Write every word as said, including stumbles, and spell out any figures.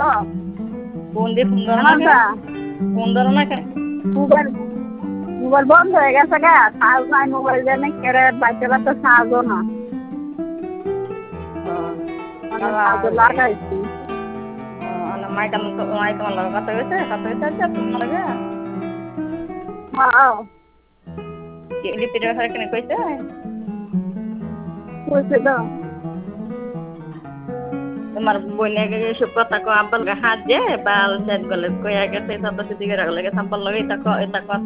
Phone দিয়ে phone ধরো না কে? আমারটা ফোন ধরো না কে? মোবাইল মোবাইল বন্ধ হয়ে গেছে গা চার্জ নাই মোবাইল জানি কেড়ে বাচ্চারা তো চার্জও না মানে চার্জ লাগাইছি মাই কেমন মাই তোমার লগে কথা হয়েছে কথা হয়েছে আজকে তোমার লগে হ্যাঁ লিপির ব্যাপারে কেন কইছে কইছে তো তোমার বইনাকে এসব কথা কো আব্বাল হাত যে বাল চাট গলে কইয়া গেছে তত দিকে রাখলে সাম্পাল লগে এটা এটা কথা